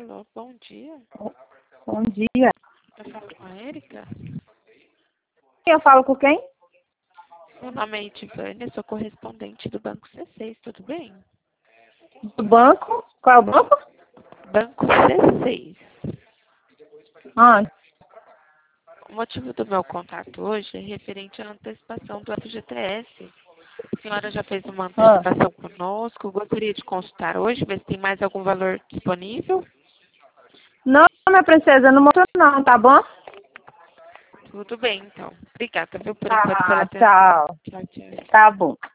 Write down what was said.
Alô, bom dia. Bom dia. Eu falo com a Érica. Eu falo com quem? Meu nome é Itivânia, sou correspondente do Banco C6, tudo bem? Do banco? Qual é o banco? Banco C6. Ah, O motivo do meu contato hoje é referente à antecipação do FGTS. A senhora já fez uma antecipação conosco, gostaria de consultar hoje, ver se tem mais algum valor disponível. não, minha princesa, não mostrou não, tá bom? Tudo bem, então. Obrigada, viu, por enquanto, pela Tá, atenção. tchau. Tchau, tchau. Tá bom.